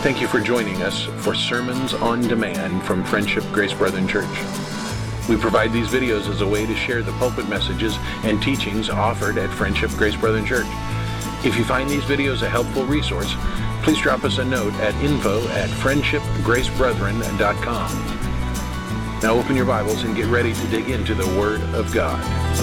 Thank you for joining us for Sermons on Demand from Friendship Grace Brethren Church. We provide these videos as a way to share the pulpit messages and teachings offered at Friendship Grace Brethren Church. If you find these videos a helpful resource, please drop us a note at info@friendshipgracebrethren.com. Now open your Bibles and get ready to dig into the Word of God.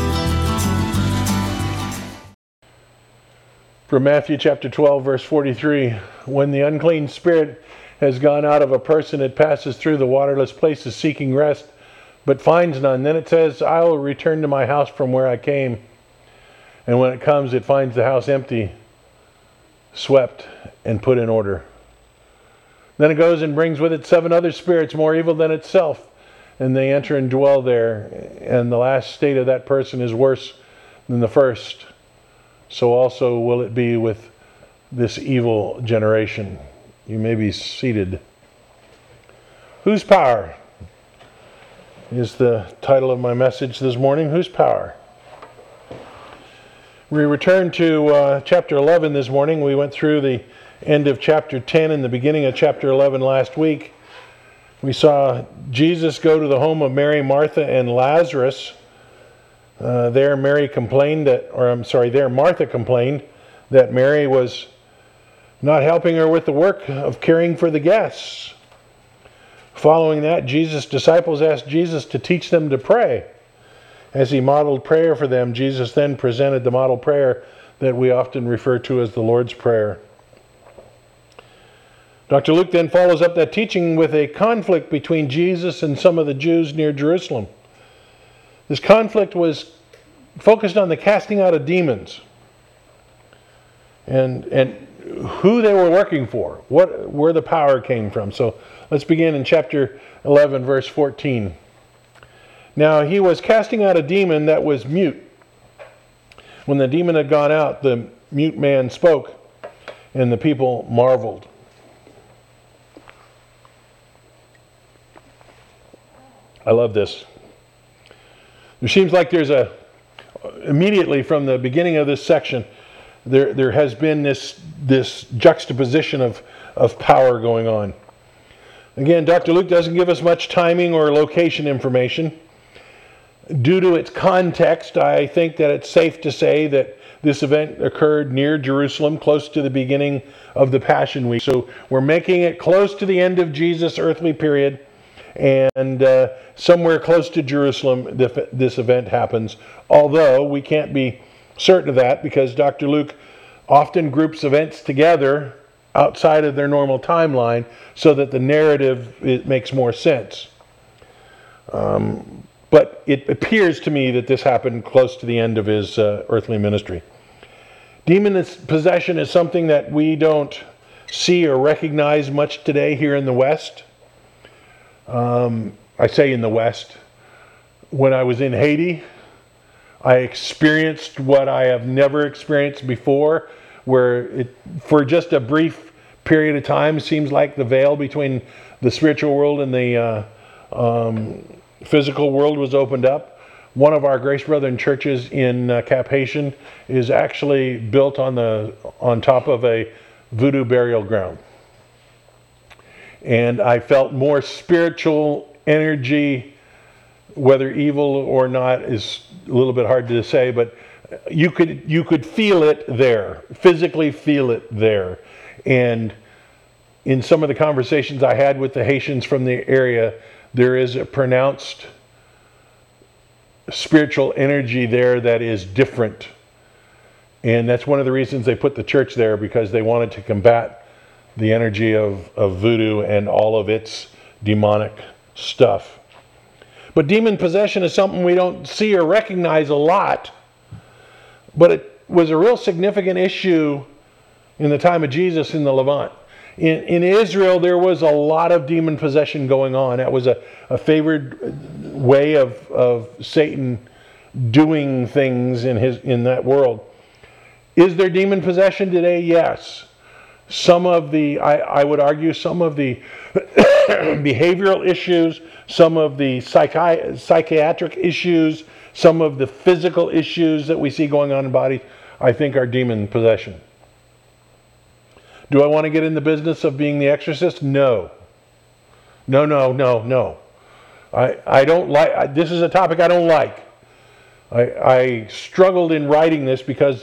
From Matthew chapter 12, verse 43, when the unclean spirit has gone out of a person, it passes through the waterless places seeking rest, but finds none. Then it says, I will return to my house from where I came. And when it comes, it finds the house empty, swept, and put in order. Then it goes and brings with it 7 other spirits more evil than itself, and they enter and dwell there. And the last state of that person is worse than the first. So also will it be with this evil generation. You may be seated. Whose power is the title of my message this morning. Whose power? We return to chapter 11 this morning. We went through the end of chapter 10 and the beginning of chapter 11 last week. We saw Jesus go to the home of Mary, Martha, and Lazarus. There Martha complained that Mary was not helping her with the work of caring for the guests. Following that, Jesus' disciples asked Jesus to teach them to pray. As he modeled prayer for them, Jesus then presented the model prayer that we often refer to as the Lord's Prayer. Dr. Luke then follows up that teaching with a conflict between Jesus and some of the Jews near Jerusalem. This conflict was focused on the casting out of demons and who they were working for, where the power came from. So let's begin in chapter 11, verse 14. Now he was casting out a demon that was mute. When the demon had gone out, the mute man spoke, and the people marveled. I love this. There seems like there's immediately from the beginning of this section, there has been this juxtaposition of power going on. Again, Dr. Luke doesn't give us much timing or location information. Due to its context, I think that it's safe to say that this event occurred near Jerusalem, close to the beginning of the Passion Week. So we're making it close to the end of Jesus' earthly period. And somewhere close to Jerusalem, this event happens. Although we can't be certain of that because Dr. Luke often groups events together outside of their normal timeline so that the narrative makes more sense. But it appears to me that this happened close to the end of his earthly ministry. Demon possession is something that we don't see or recognize much today here in the West. I say in the West. When I was in Haiti, I experienced what I have never experienced before, where it, for just a brief period of time, seems like the veil between the spiritual world and the physical world was opened up. One of our Grace Brethren churches in Cap Haitian is actually built on top of a voodoo burial ground. And I felt more spiritual energy, whether evil or not is a little bit hard to say, but you could feel it there, physically feel it there. And in some of the conversations I had with the Haitians from the area, there is a pronounced spiritual energy there that is different. And that's one of the reasons they put the church there, because they wanted to combat the energy of voodoo and all of its demonic stuff. But demon possession is something we don't see or recognize a lot. But it was a real significant issue in the time of Jesus in the Levant. In Israel, there was a lot of demon possession going on. That was a favored way of Satan doing things in that world. Is there demon possession today? Yes. I would argue some of the behavioral issues, some of the psychiatric issues, some of the physical issues that we see going on in bodies, I think are demon possession. Do I want to get in the business of being the exorcist? No. No. I don't like, this is a topic I don't like. I struggled in writing this because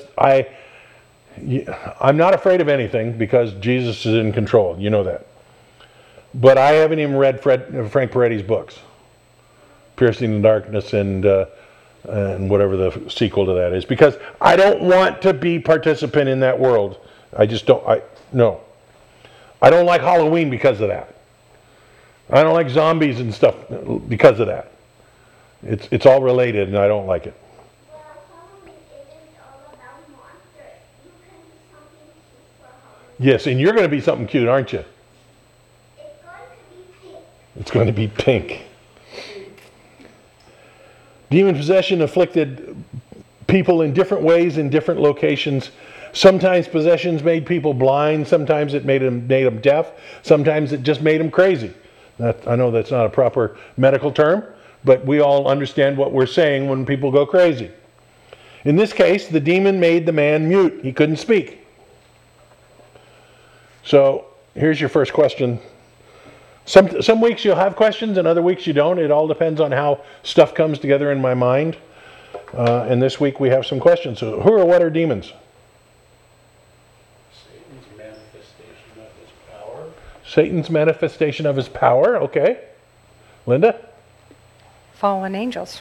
I'm not afraid of anything because Jesus is in control. You know that. But I haven't even read Frank Peretti's books, Piercing the Darkness and whatever the sequel to that is, because I don't want to be participant in that world. I just don't. No. I don't like Halloween because of that. I don't like zombies and stuff because of that. It's all related, and I don't like it. Well, Halloween isn't all about monsters. You can do something cute for Halloween. Yes, and you're going to be something cute, aren't you? It's going to be pink. It's going to be pink. Demon possession afflicted people in different ways in different locations. Sometimes possessions made people blind. Sometimes it made them deaf. Sometimes it just made them crazy. I know that's not a proper medical term, but we all understand what we're saying when people go crazy. In this case, the demon made the man mute. He couldn't speak. So here's your first question. Some weeks you'll have questions and other weeks you don't. It all depends on how stuff comes together in my mind. And this week we have some questions. So who or what are demons? Satan's manifestation of his power. Satan's manifestation of his power. Okay. Linda? Fallen angels.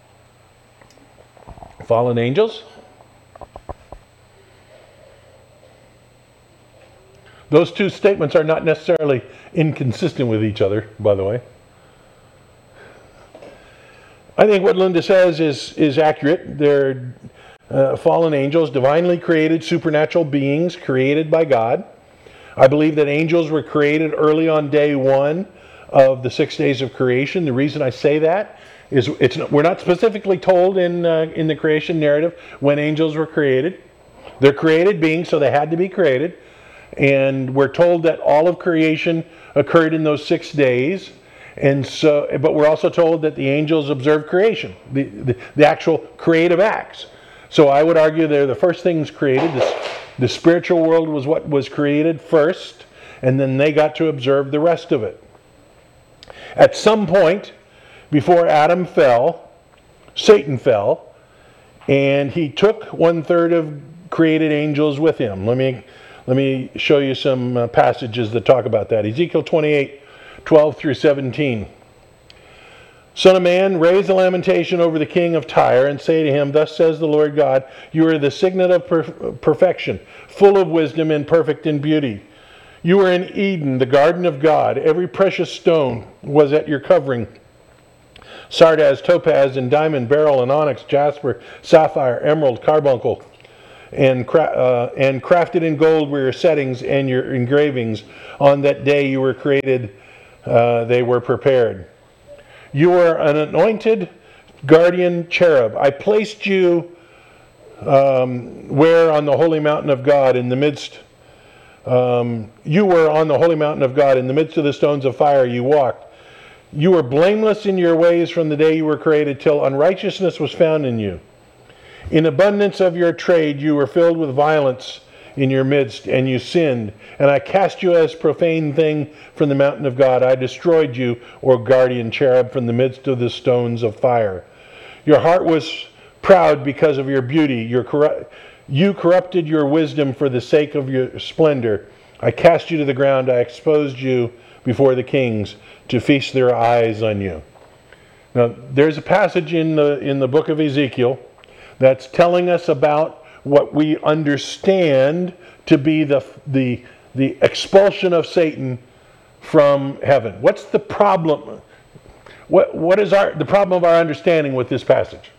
Fallen angels? Those two statements are not necessarily inconsistent with each other, by the way. I think what Linda says is accurate. They're fallen angels, divinely created supernatural beings created by God. I believe that angels were created early on day one of the 6 days of creation. The reason I say that is we're not specifically told in the creation narrative when angels were created. They're created beings, so they had to be created. And we're told that all of creation occurred in those 6 days. And so, but we're also told that the angels observed creation, the actual creative acts. So I would argue they're the first things created. The spiritual world was what was created first, and then they got to observe the rest of it. At some point before Adam fell, Satan fell, and he took 1/3 of created angels with him. Let me show you some passages that talk about that. Ezekiel 28:12 through 17. Son of man, raise a lamentation over the king of Tyre and say to him, thus says the Lord God, you are the signet of perfection, full of wisdom and perfect in beauty. You were in Eden, the garden of God. Every precious stone was at your covering. Sardius, topaz, and diamond, beryl, and onyx, jasper, sapphire, emerald, carbuncle, and crafted in gold were your settings and your engravings. On that day you were created, they were prepared. You were an anointed guardian cherub. I placed you where on the holy mountain of God in the midst. You were on the holy mountain of God in the midst of the stones of fire you walked. You were blameless in your ways from the day you were created till unrighteousness was found in you. In abundance of your trade you were filled with violence in your midst, and you sinned. And I cast you as profane thing from the mountain of God. I destroyed you, O guardian cherub, from the midst of the stones of fire. Your heart was proud because of your beauty. You corrupted your wisdom for the sake of your splendor. I cast you to the ground. I exposed you before the kings to feast their eyes on you. Now, there's a passage in the book of Ezekiel that's telling us about what we understand to be the expulsion of Satan from heaven. What's the problem? What is the problem of our understanding with this passage?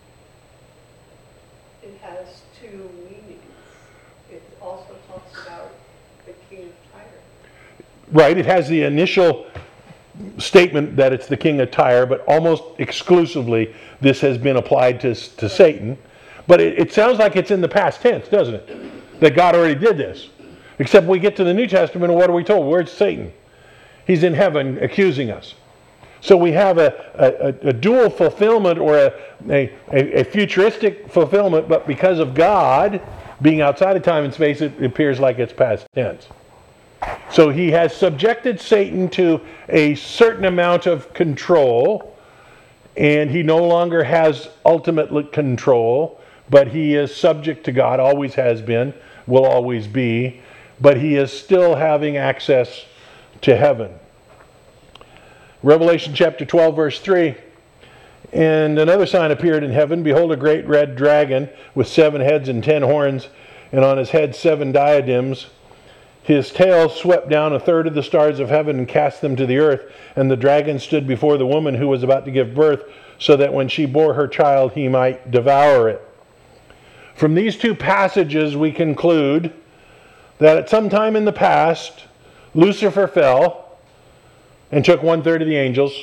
It has two meanings. It also talks about the king of Tyre. Right, it has the initial statement that it's the king of Tyre, but almost exclusively this has been applied to Satan. But it sounds like it's in the past tense, doesn't it? That God already did this. Except we get to the New Testament and what are we told? Where's Satan? He's in heaven accusing us. So we have a dual fulfillment or a futuristic fulfillment, but because of God being outside of time and space, it appears like it's past tense. So he has subjected Satan to a certain amount of control, and he no longer has ultimate control, but he is subject to God, always has been, will always be, but he is still having access to heaven. Revelation chapter 12, verse 3, and another sign appeared in heaven. Behold, a great red dragon with 7 heads and 10 horns, and on his head 7 diadems. His tail swept down 1/3 of the stars of heaven and cast them to the earth. And the dragon stood before the woman who was about to give birth, so that when she bore her child, he might devour it. From these two passages, we conclude that at some time in the past, Lucifer fell and took 1/3 of the angels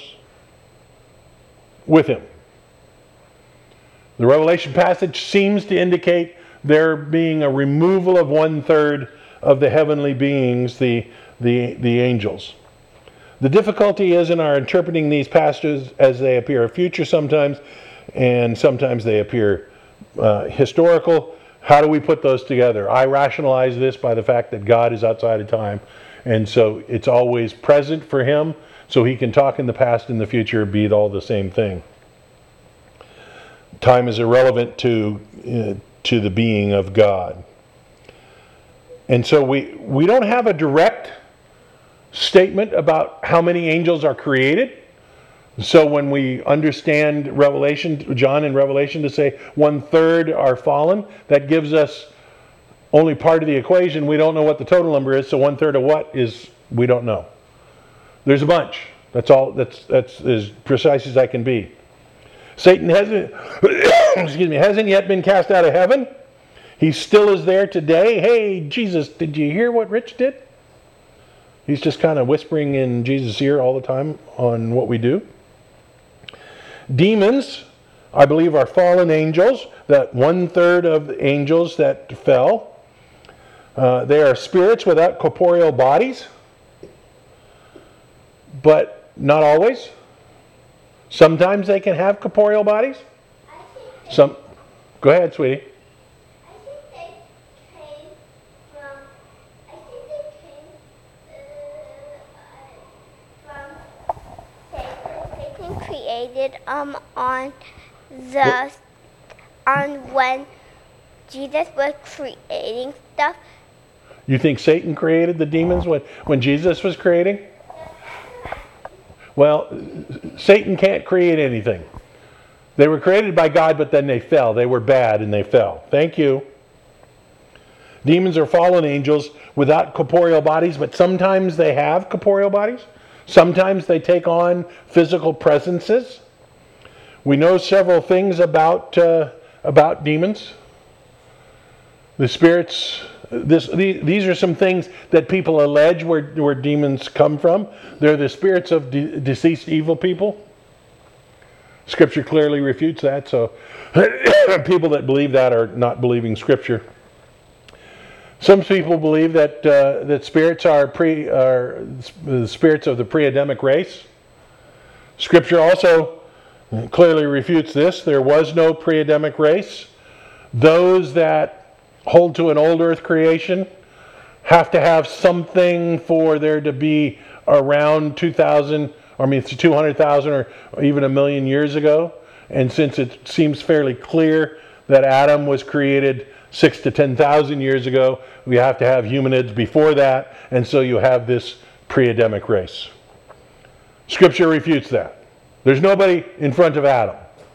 with him. The Revelation passage seems to indicate there being a removal of 1/3 of the heavenly beings, the angels. The difficulty is in our interpreting these passages as they appear future sometimes, and sometimes they appear historical. How do we put those together? I rationalize this by the fact that God is outside of time, and so it's always present for him, so he can talk in the past and the future, be all the same thing. Time is irrelevant to the being of God. And so we don't have a direct statement about how many angels are created. So when we understand Revelation, John in Revelation to say 1/3 are fallen, that gives us only part of the equation. We don't know what the total number is, so 1/3 of what is, we don't know. There's a bunch. That's all. That's as precise as I can be. Satan hasn't hasn't yet been cast out of heaven. He still is there today. Hey, Jesus, did you hear what Rich did? He's just kind of whispering in Jesus' ear all the time on what we do. Demons, I believe, are fallen angels, that 1/3 of the angels that fell. They are spirits without corporeal bodies, but not always. Sometimes they can have corporeal bodies. Go ahead, sweetie. Created on when Jesus was creating stuff. You think Satan created the demons when Jesus was creating? Well, Satan can't create anything. They were created by God, but then they fell. They were bad and they fell. Thank you. Demons are fallen angels without corporeal bodies, but sometimes they have corporeal bodies. Sometimes they take on physical presences. We know several things about demons. The spirits. These are some things that people allege where demons come from. They're the spirits of deceased evil people. Scripture clearly refutes that. So people that believe that are not believing Scripture. Some people believe that spirits are the spirits of the pre-Adamic race. Scripture also clearly refutes this. There was no pre-Adamic race. Those that hold to an old earth creation have to have something for there to be around 200,000 or even 1 million years ago. And since it seems fairly clear that Adam was created 6,000 to 10,000 years ago, we have to have humanids before that, and so you have this pre-Adamic race. Scripture refutes that. There's nobody in front of Adam.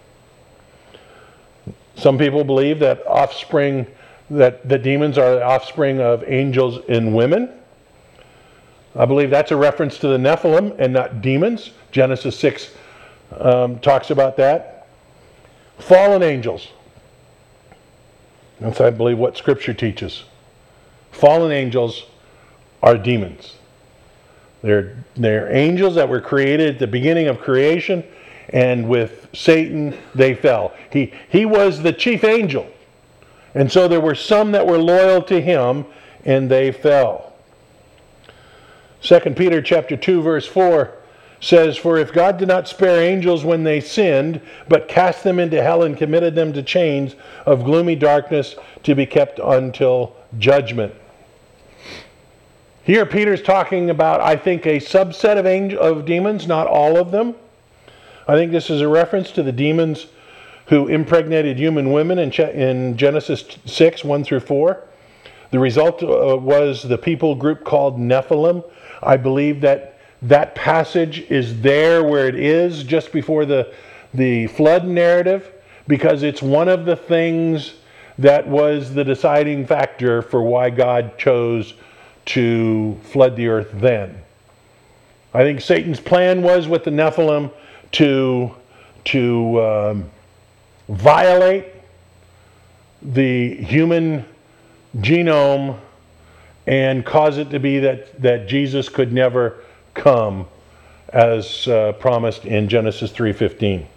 Some people believe that the demons are the offspring of angels and women. I believe that's a reference to the Nephilim and not demons. Genesis 6 talks about that. Fallen angels. That's, I believe, what Scripture teaches. Fallen angels are demons. They're angels that were created at the beginning of creation, and with Satan, they fell. He was the chief angel, and so there were some that were loyal to him, and they fell. 2 Peter chapter 2, verse 4 says, "For if God did not spare angels when they sinned, but cast them into hell and committed them to chains of gloomy darkness to be kept until judgment." Here Peter's talking about, I think, a subset of demons, not all of them. I think this is a reference to the demons who impregnated human women in Genesis 6, 1 through 4. The result was the people group called Nephilim. I believe that passage is there where it is just before the flood narrative, because it's one of the things that was the deciding factor for why God chose to flood the earth then. I think Satan's plan was with the Nephilim to violate the human genome and cause it to be that Jesus could never come as promised in Genesis 3:15.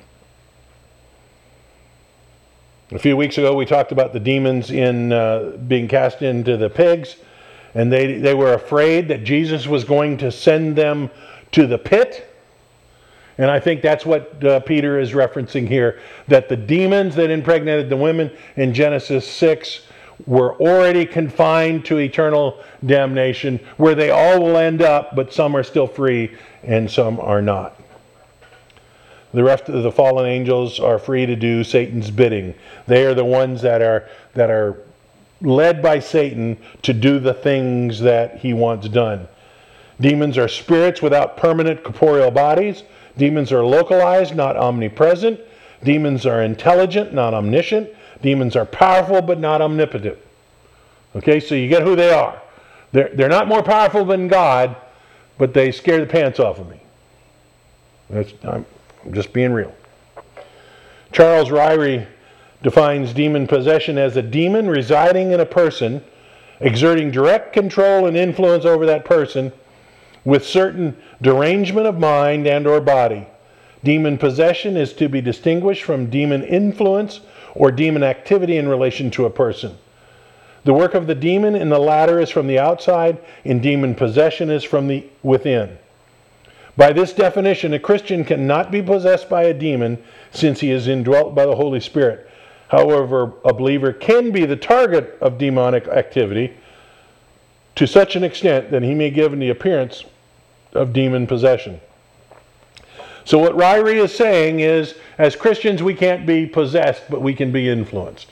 A few weeks ago we talked about the demons in being cast into the pigs, and they were afraid that Jesus was going to send them to the pit. And I think that's what Peter is referencing here, that the demons that impregnated the women in Genesis 6 were already confined to eternal damnation, where they all will end up, but some are still free and some are not. The rest of the fallen angels are free to do Satan's bidding. They are the ones that are led by Satan to do the things that he wants done. Demons are spirits without permanent corporeal bodies. Demons are localized, not omnipresent. Demons are intelligent, not omniscient. Demons are powerful, but not omnipotent. Okay, so you get who they are. They're not more powerful than God, but they scare the pants off of me. I'm just being real. Charles Ryrie defines demon possession as a demon residing in a person, exerting direct control and influence over that person with certain derangement of mind and or body. Demon possession is to be distinguished from demon influence or demon activity in relation to a person. The work of the demon in the latter is from the outside, in demon possession is from the within. By this definition, a Christian cannot be possessed by a demon since he is indwelt by the Holy Spirit. However, a believer can be the target of demonic activity to such an extent that he may give the appearance of demon possession. So what Ryrie is saying is, as Christians we can't be possessed, but we can be influenced.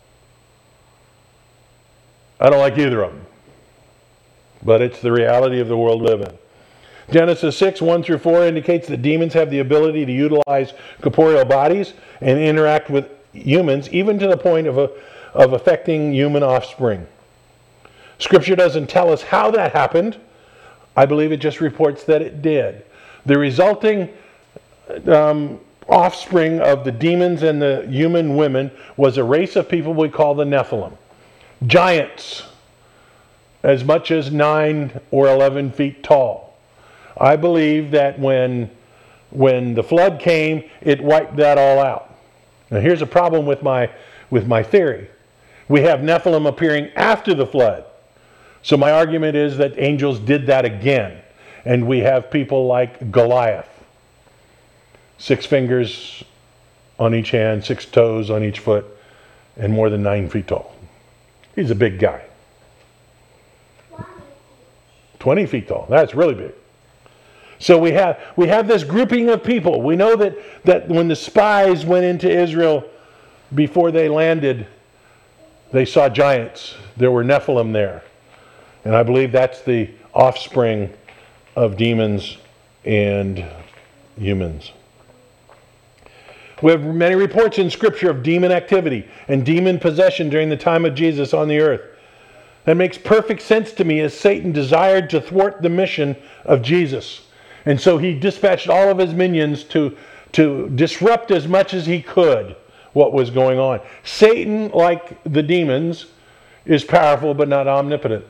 I don't like either of them, but it's the reality of the world we live in. Genesis 6, 1 through 4 indicates that demons have the ability to utilize corporeal bodies and interact with humans, even to the point of affecting human offspring. Scripture doesn't tell us how that happened. I believe it just reports that it did. The resulting offspring of the demons and the human women was a race of people we call the Nephilim. Giants, as much as 9 or 11 feet tall. I believe that when the flood came, it wiped that all out. Now here's a problem with my theory. We have Nephilim appearing after the flood. So my argument is that angels did that again. And we have people like Goliath. 6 fingers on each hand, 6 toes on each foot, and more than 9 feet tall. He's a big guy. 20 feet tall. That's really big. So we have this grouping of people. We know that when the spies went into Israel before they landed, they saw giants. There were Nephilim there. And I believe that's the offspring of demons and humans. We have many reports in Scripture of demon activity and demon possession during the time of Jesus on the earth. That makes perfect sense to me, as Satan desired to thwart the mission of Jesus. And so he dispatched all of his minions to disrupt as much as he could what was going on. Satan, like the demons, is powerful but not omnipotent.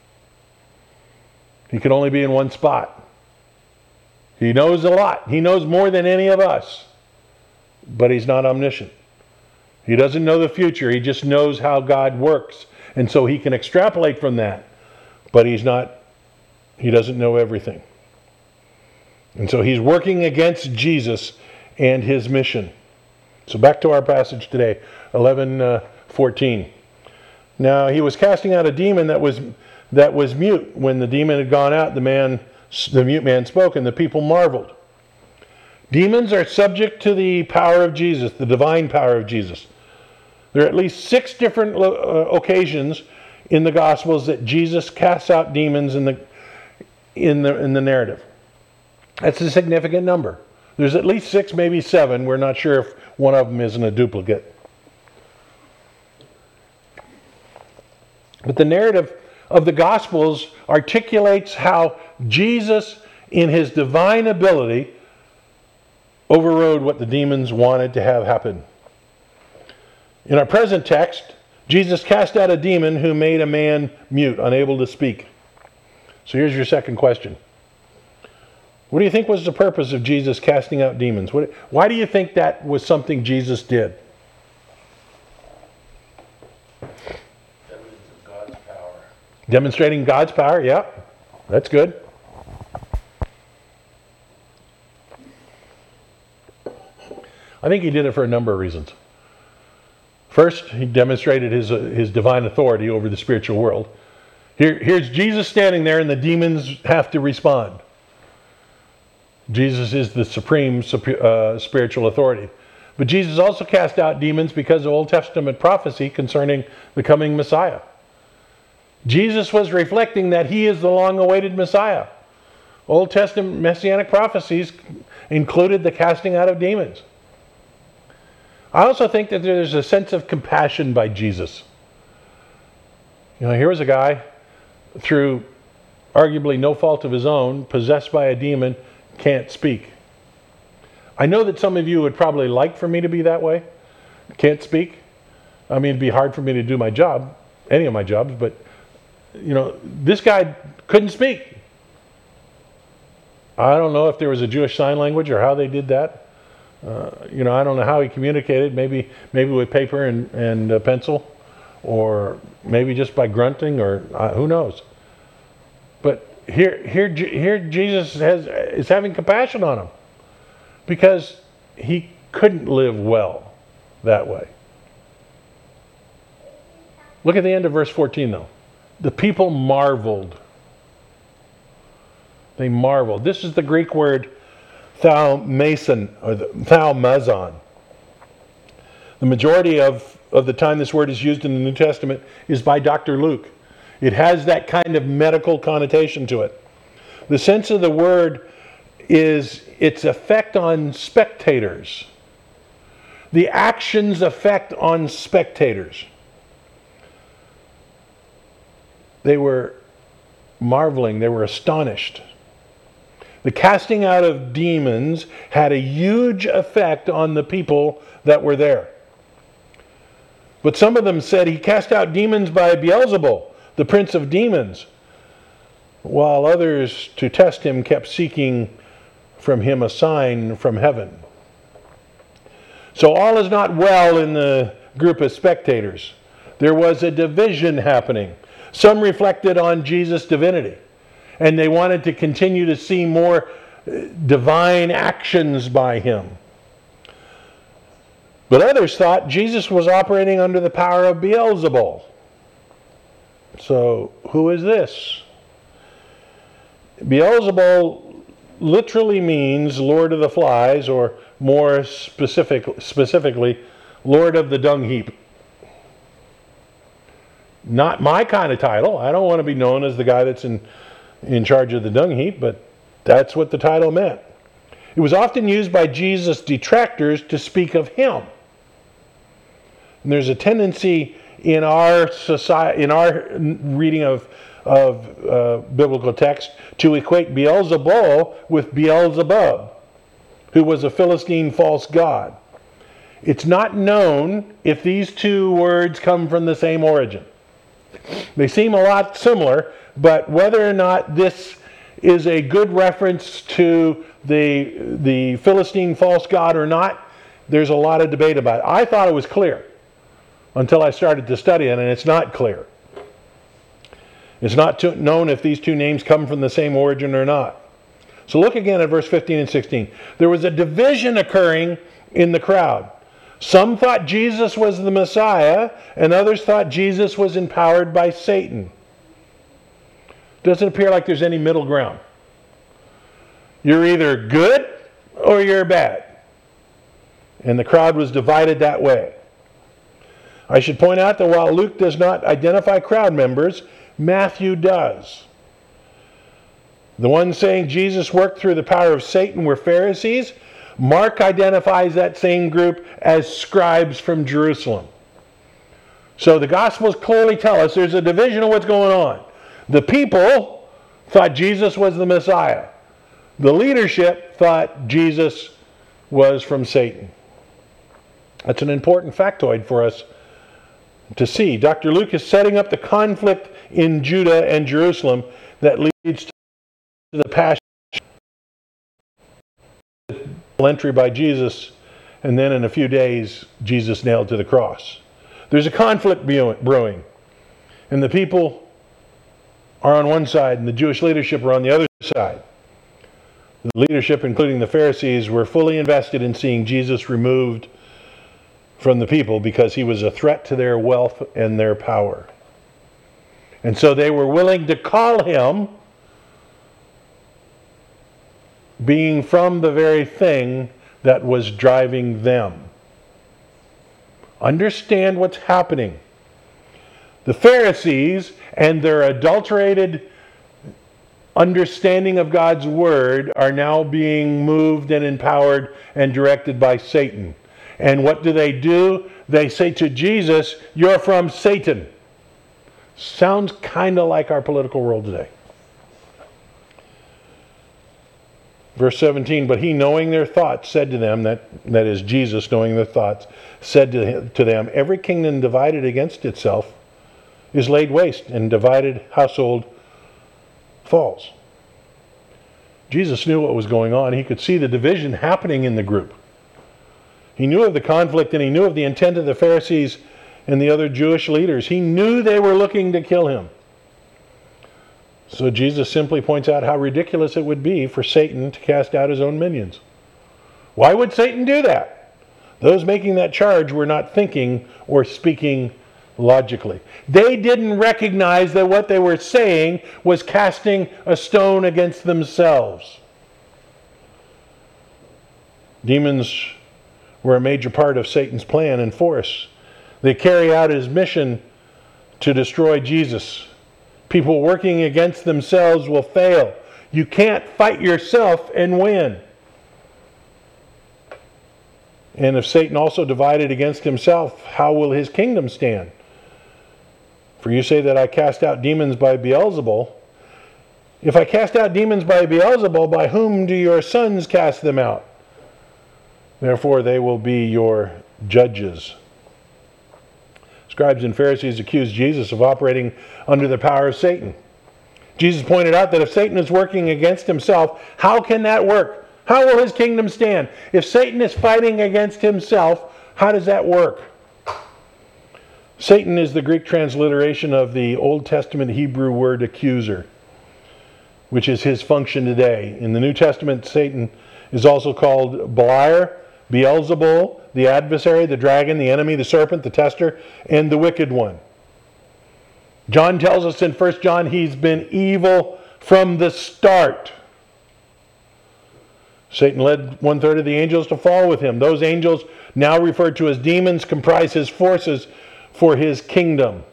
He can only be in one spot. He knows a lot. He knows more than any of us. But he's not omniscient. He doesn't know the future. He just knows how God works. And so he can extrapolate from that. But he doesn't know everything. And so he's working against Jesus and his mission. So back to our passage today, 11:14. Now he was casting out a demon that was mute. When the demon had gone out, the mute man spoke, and the people marveled. Demons are subject to the power of Jesus, the divine power of Jesus. There are at least 6 different occasions in the Gospels that Jesus casts out demons in the narrative. That's a significant number. There's at least 6, maybe 7. We're not sure if one of them isn't a duplicate. But the narrative of the Gospels articulates how Jesus, in his divine ability, overrode what the demons wanted to have happen. In our present text, Jesus cast out a demon who made a man mute, unable to speak. So here's your second question. What do you think was the purpose of Jesus casting out demons? Why do you think that was something Jesus did? Evidence of God's power. Demonstrating God's power, yeah. That's good. I think he did it for a number of reasons. First, he demonstrated his divine authority over the spiritual world. Here's Jesus standing there, and the demons have to respond. Jesus is the supreme spiritual authority. But Jesus also cast out demons because of Old Testament prophecy concerning the coming Messiah. Jesus was reflecting that he is the long-awaited Messiah. Old Testament messianic prophecies included the casting out of demons. I also think that there's a sense of compassion by Jesus. Here was a guy, through arguably no fault of his own, possessed by a demon, can't speak. I know that some of you would probably like for me to be that way. Can't speak. I mean, it'd be hard for me to do my job, any of my jobs, but, this guy couldn't speak. I don't know if there was a Jewish sign language or how they did that. I don't know how he communicated, maybe with paper and pencil, or maybe just by grunting, or who knows. But here Jesus is having compassion on him because he couldn't live well that way. Look at the end of verse 14 though. The people marveled. They marveled. This is the Greek word thaumazon, or thaumazon. The majority of the time this word is used in the New Testament is by Dr. Luke. It has that kind of medical connotation to it. The sense of the word is its effect on spectators. The action's effect on spectators. They were marveling. They were astonished. The casting out of demons had a huge effect on the people that were there. But some of them said he cast out demons by Beelzebul, the prince of demons, while others, to test him, kept seeking from him a sign from heaven. So all is not well in the group of spectators. There was a division happening. Some reflected on Jesus' divinity, and they wanted to continue to see more divine actions by him. But others thought Jesus was operating under the power of Beelzebul. So, who is this? Beelzebul literally means Lord of the Flies, or more specifically, Lord of the Dung Heap. Not my kind of title. I don't want to be known as the guy that's in charge of the dung heap, but that's what the title meant. It was often used by Jesus' detractors to speak of him. And there's a tendency in our society, in our reading of biblical text, to equate Beelzebul with Beelzebub, who was a Philistine false god. It's not known if these two words come from the same origin. They seem a lot similar, but whether or not this is a good reference to the Philistine false god or not, there's a lot of debate about it. I thought it was clear until I started to study it, and it's not clear. It's not known if these two names come from the same origin or not. So look again at verse 15 and 16. There was a division occurring in the crowd. Some thought Jesus was the Messiah, and others thought Jesus was empowered by Satan. Doesn't appear like there's any middle ground. You're either good or you're bad. And the crowd was divided that way. I should point out that while Luke does not identify crowd members, Matthew does. The ones saying Jesus worked through the power of Satan were Pharisees. Mark identifies that same group as scribes from Jerusalem. So the Gospels clearly tell us there's a division of what's going on. The people thought Jesus was the Messiah. The leadership thought Jesus was from Satan. That's an important factoid for us to see. Dr. Luke is setting up the conflict in Judah and Jerusalem that leads to the passion entry by Jesus, and then in a few days, Jesus nailed to the cross. There's a conflict brewing, and the people are on one side, and the Jewish leadership are on the other side. The leadership, including the Pharisees, were fully invested in seeing Jesus removed from the people because he was a threat to their wealth and their power. And so they were willing to call him being from the very thing that was driving them. Understand what's happening. The Pharisees and their adulterated understanding of God's word are now being moved and empowered and directed by Satan. And what do? They say to Jesus, "You're from Satan." Sounds kind of like our political world today. Verse 17, but he, knowing their thoughts, said to them, that is Jesus knowing their thoughts, said to them, every kingdom divided against itself is laid waste, and divided household falls. Jesus knew what was going on. He could see the division happening in the group. He knew of the conflict, and he knew of the intent of the Pharisees and the other Jewish leaders. He knew they were looking to kill him. So Jesus simply points out how ridiculous it would be for Satan to cast out his own minions. Why would Satan do that? Those making that charge were not thinking or speaking logically. They didn't recognize that what they were saying was casting a stone against themselves. Demons were a major part of Satan's plan and force. They carry out his mission to destroy Jesus. People working against themselves will fail. You can't fight yourself and win. And if Satan also divided against himself, how will his kingdom stand? For you say that I cast out demons by Beelzebul. If I cast out demons by Beelzebul, by whom do your sons cast them out? Therefore they will be your judges. Scribes and Pharisees accused Jesus of operating under the power of Satan. Jesus pointed out that if Satan is working against himself, how can that work? How will his kingdom stand? If Satan is fighting against himself, how does that work? Satan is the Greek transliteration of the Old Testament Hebrew word accuser, which is his function today. In the New Testament, Satan is also called Beliar, Beelzebul, the adversary, the dragon, the enemy, the serpent, the tester, and the wicked one. John tells us in 1 John he's been evil from the start. Satan led 1/3 of the angels to fall with him. Those angels, now referred to as demons, comprise his forces for his kingdom.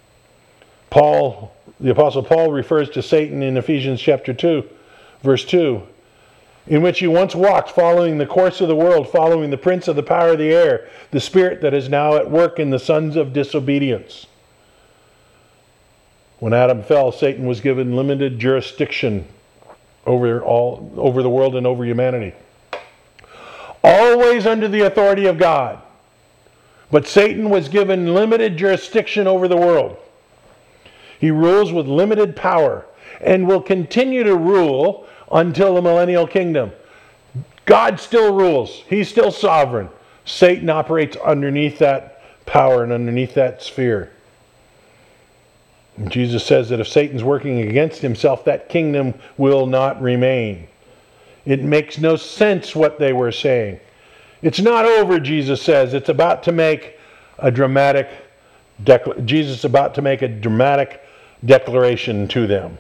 The Apostle Paul refers to Satan in Ephesians chapter 2, verse 2. In which you once walked, following the course of the world, following the prince of the power of the air, the spirit that is now at work in the sons of disobedience. When Adam fell, Satan was given limited jurisdiction over the world and over humanity. Always under the authority of God. But Satan was given limited jurisdiction over the world. He rules with limited power and will continue to rule until the millennial kingdom. God still rules. He's still sovereign. Satan operates underneath that power and underneath that sphere. And Jesus says that if Satan's working against himself, that kingdom will not remain. It makes no sense what they were saying. It's not over, Jesus says. It's about to make a dramatic Jesus is about to make a dramatic declaration to them.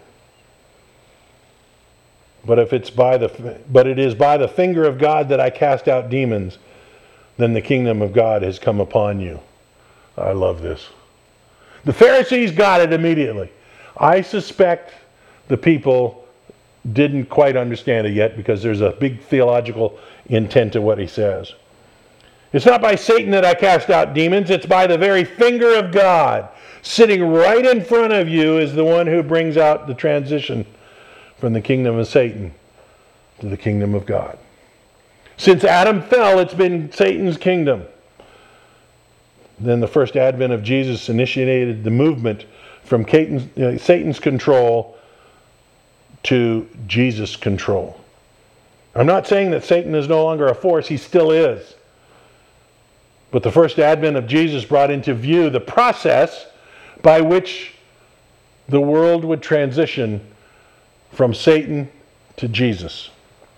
But it is by the finger of God that I cast out demons, then the kingdom of God has come upon you. I love this. The Pharisees got it immediately. I suspect the people didn't quite understand it yet because there's a big theological intent to what he says. It's not by Satan that I cast out demons. It's by the very finger of God. Sitting right in front of you is the one who brings out the transition from the kingdom of Satan to the kingdom of God. Since Adam fell, it's been Satan's kingdom. Then the first advent of Jesus initiated the movement from Satan's control to Jesus' control. I'm not saying that Satan is no longer a force. He still is. But the first advent of Jesus brought into view the process by which the world would transition from Satan to Jesus.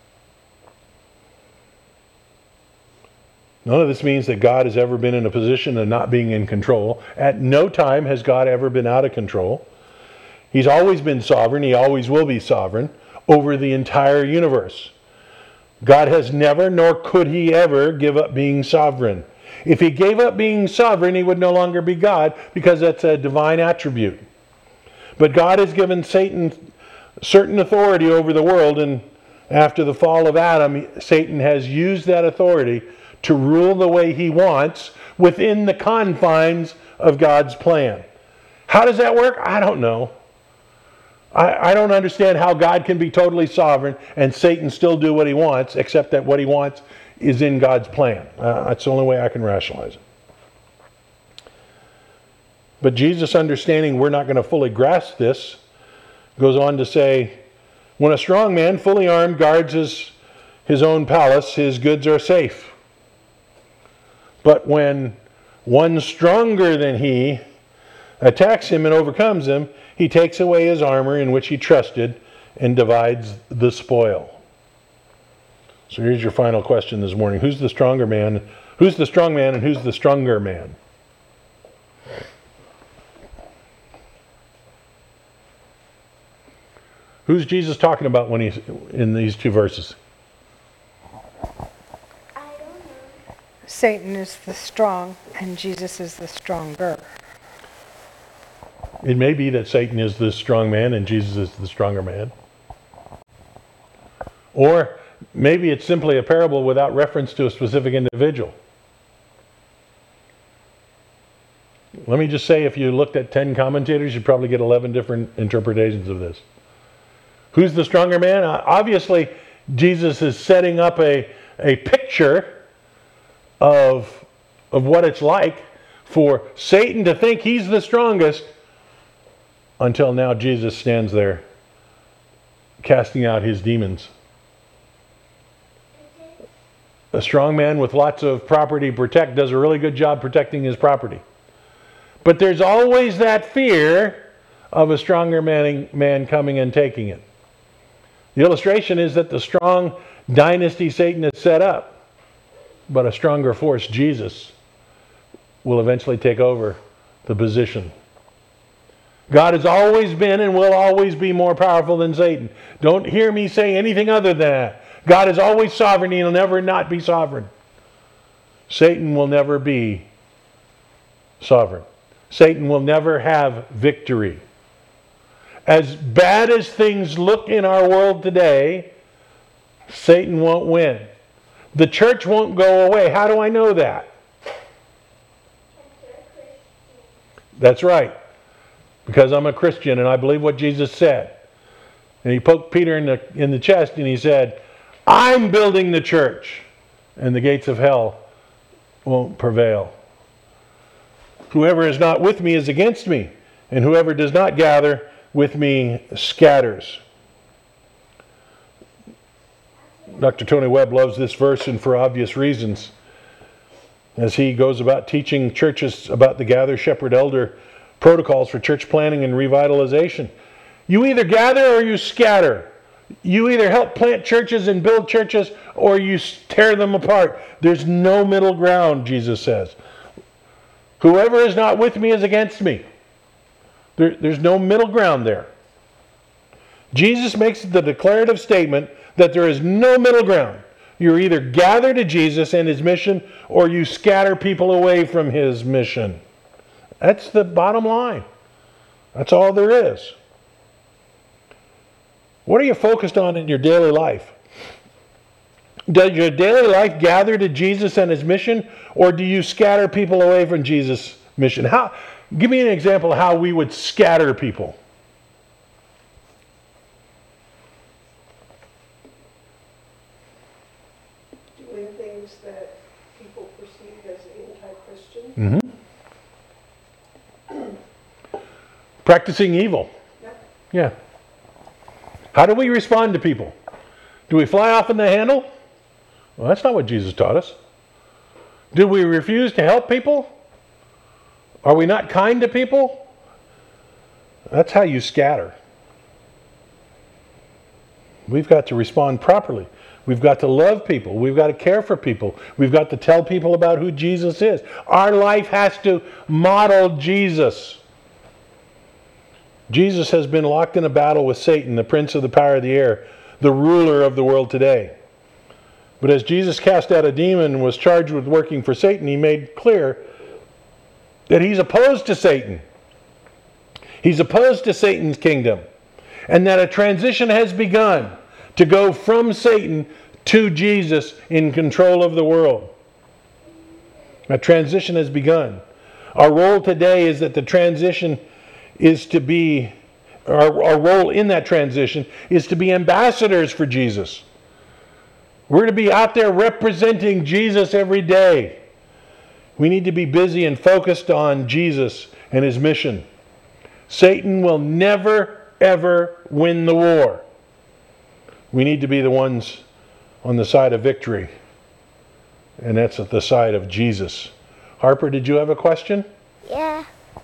None of this means that God has ever been in a position of not being in control. At no time has God ever been out of control. He's always been sovereign. He always will be sovereign over the entire universe. God has never, nor could he ever, give up being sovereign. If he gave up being sovereign, he would no longer be God, because that's a divine attribute. But God has given Satan certain authority over the world, and after the fall of Adam, Satan has used that authority to rule the way he wants within the confines of God's plan. How does that work? I don't know. I don't understand how God can be totally sovereign and Satan still do what he wants, except that what he wants is in God's plan. That's the only way I can rationalize it. But Jesus, understanding we're not going to fully grasp this, goes on to say, when a strong man, fully armed, guards his own palace, his goods are safe. But when one stronger than he attacks him and overcomes him, he takes away his armor in which he trusted and divides the spoil. So here's your final question this morning. Who's the stronger man? Who's the strong man and who's the stronger man? Who's Jesus talking about when he's in these two verses? I don't know. Satan is the strong and Jesus is the stronger. It may be that Satan is the strong man and Jesus is the stronger man. Or maybe it's simply a parable without reference to a specific individual. Let me just say, if you looked at 10 commentators, you'd probably get 11 different interpretations of this. Who's the stronger man? Obviously, Jesus is setting up a picture of what it's like for Satan to think he's the strongest, until now Jesus stands there casting out his demons. A strong man with lots of property to protect does a really good job protecting his property. But there's always that fear of a stronger man coming and taking it. The illustration is that the strong dynasty Satan has set up, but a stronger force, Jesus, will eventually take over the position. God has always been and will always be more powerful than Satan. Don't hear me say anything other than that. God is always sovereign. He'll never not be sovereign. Satan will never be sovereign. Satan will never have victory. As bad as things look in our world today, Satan won't win. The church won't go away. How do I know that? That's right. Because I'm a Christian and I believe what Jesus said. And he poked Peter in the chest and he said, I'm building the church, and the gates of hell won't prevail. Whoever is not with me is against me, and whoever does not gather with me scatters. Dr. Tony Webb loves this verse, and for obvious reasons, as he goes about teaching churches about the gather, shepherd, elder protocols for church planning and revitalization. You either gather or you scatter. You either help plant churches and build churches, or you tear them apart. There's no middle ground, Jesus says. Whoever is not with me is against me. There's no middle ground there. Jesus makes the declarative statement that there is no middle ground. You either gather to Jesus and his mission, or you scatter people away from his mission. That's the bottom line. That's all there is. What are you focused on in your daily life? Does your daily life gather to Jesus and his mission, or do you scatter people away from Jesus' mission? Give me an example of how we would scatter people. Doing things that people perceive as anti-Christian. Practicing evil. Yep. Yeah. How do we respond to people? Do we fly off in the handle? Well, that's not what Jesus taught us. Do we refuse to help people? Are we not kind to people? That's how you scatter. We've got to respond properly. We've got to love people. We've got to care for people. We've got to tell people about who Jesus is. Our life has to model Jesus. Jesus has been locked in a battle with Satan, the prince of the power of the air, the ruler of the world today. But as Jesus cast out a demon and was charged with working for Satan, he made clear that he's opposed to Satan. He's opposed to Satan's kingdom. And that a transition has begun to go from Satan to Jesus in control of the world. A transition has begun. Our role today is that the transition is to be, our role in that transition is to be ambassadors for Jesus. We're to be out there representing Jesus every day. We need to be busy and focused on Jesus and his mission. Satan will never, ever win the war. We need to be the ones on the side of victory. And that's at the side of Jesus. Harper, did you have a question? Yeah.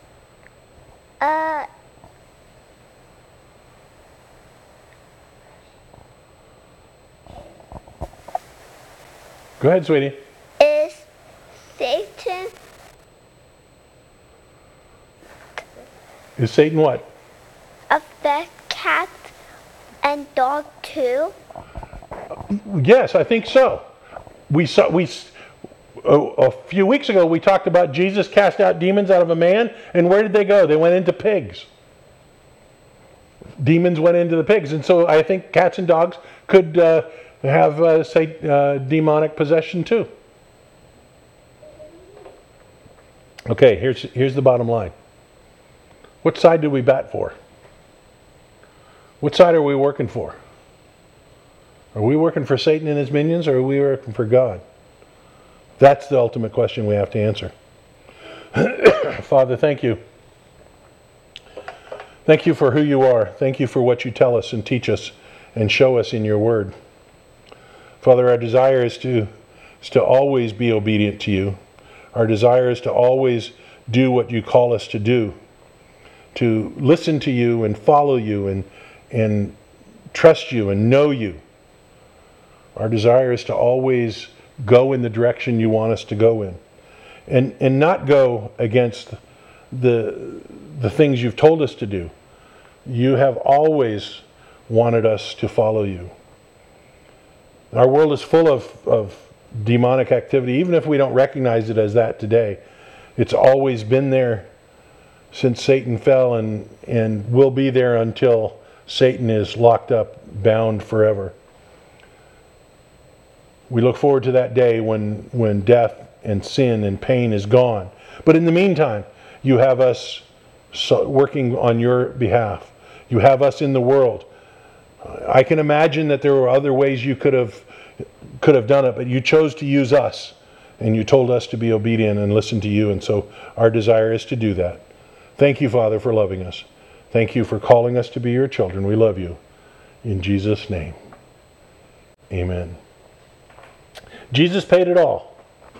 Go ahead, sweetie. Is Satan Is Satan what? affect cats and dog too? Yes, I think so. A few weeks ago we talked about Jesus cast out demons out of a man, and where did they go? They went into pigs. Demons went into the pigs, and so I think cats and dogs could have demonic possession too. Okay, here's the bottom line. What side do we bat for? What side are we working for? Are we working for Satan and his minions, or are we working for God? That's the ultimate question we have to answer. Father, thank you. Thank you for who you are. Thank you for what you tell us and teach us and show us in your word. Father, our desire is to always be obedient to you. Our desire is to always do what you call us to do. To listen to you and follow you and trust you and know you. Our desire is to always go in the direction you want us to go in. And not go against the things you've told us to do. You have always wanted us to follow you. Our world is full of demonic activity, even if we don't recognize it as that today. It's always been there since Satan fell and will be there until Satan is locked up, bound forever. We look forward to that day when death and sin and pain is gone. But in the meantime, you have us working on your behalf. You have us in the world. I can imagine that there were other ways you could have done it, but you chose to use us, and you told us to be obedient and listen to you, and so our desire is to do that. Thank you, Father, for loving us. Thank you for calling us to be your children. We love you. In Jesus' name, amen. Jesus paid it all.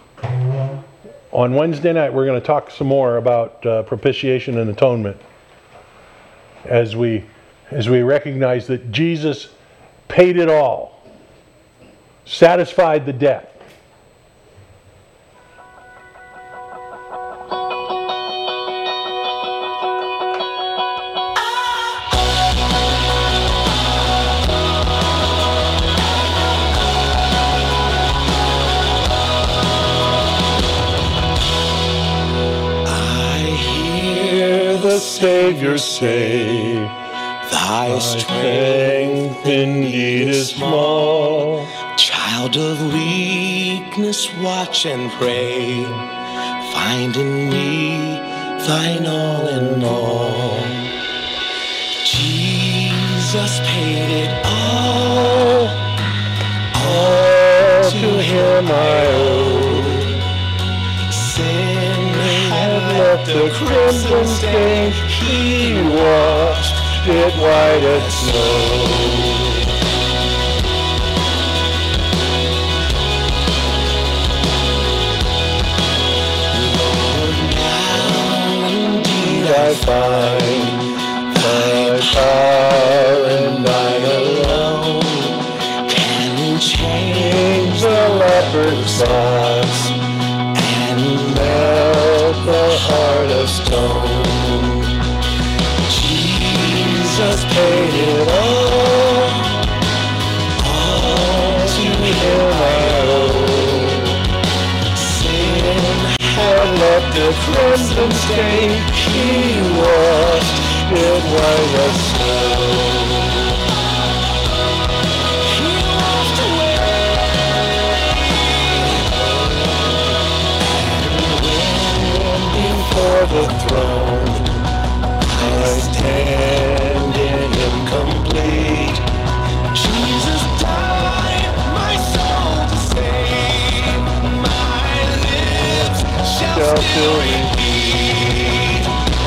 On Wednesday night, we're going to talk some more about propitiation and atonement as we recognize that Jesus paid it all, satisfied the debt. Savior say, thy strength indeed is small. Child of weakness, watch and pray. Find in me thine all in all. Jesus paid it all to him I owe. Sin had left a crimson stain, he washed it white as snow. I find thy power and thine alone can change the leper's thoughts and melt the heart of stone. Jesus paid it all to him I owe. Sin had left a crimson stain, he washed it white as snow. He washed away, and before the throne I stand in him complete. Jesus died my soul to save, my lips shall still repeat.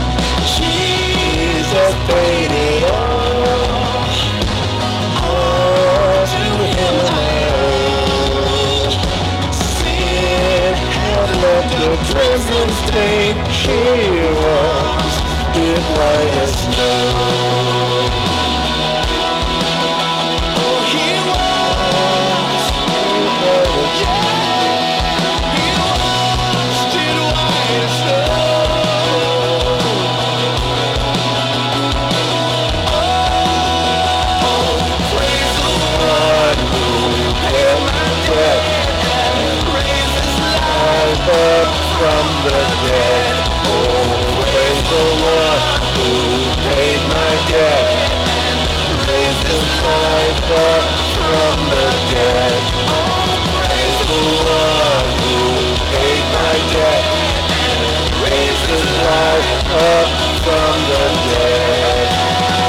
Jesus paid it all to him I owe. Sin had left a crimson stain, he washed it white as snow. Oh, he washed it white as snow. He washed it white as snow. Up from the dead, oh, praise the one who paid my debt, raised his life up from the dead, oh, praise the one who paid my debt, raised his life up from the dead.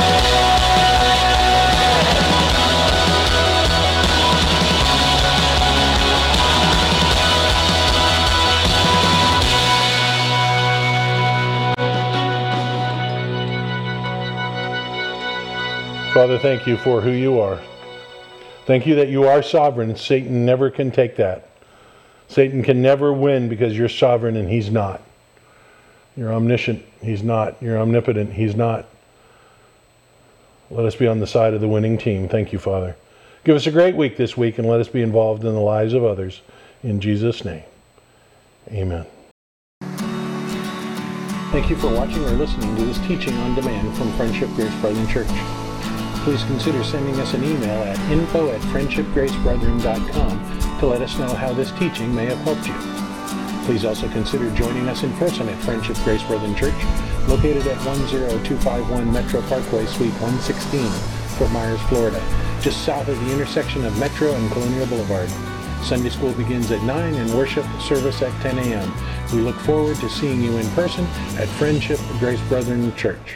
Father, thank you for who you are. Thank you that you are sovereign. Satan never can take that. Satan can never win because you're sovereign and he's not. You're omniscient. He's not. You're omnipotent. He's not. Let us be on the side of the winning team. Thank you, Father. Give us a great week this week and let us be involved in the lives of others. In Jesus' name, amen. Thank you for watching or listening to this teaching on demand from Friendship Grace Brethren Church. Please consider sending us an email at info@friendshipgracebrethren.com to let us know how this teaching may have helped you. Please also consider joining us in person at Friendship Grace Brethren Church, located at 10251 Metro Parkway, Suite 116, Fort Myers, Florida, just south of the intersection of Metro and Colonial Boulevard. Sunday school begins at 9 and worship service at 10 a.m. We look forward to seeing you in person at Friendship Grace Brethren Church.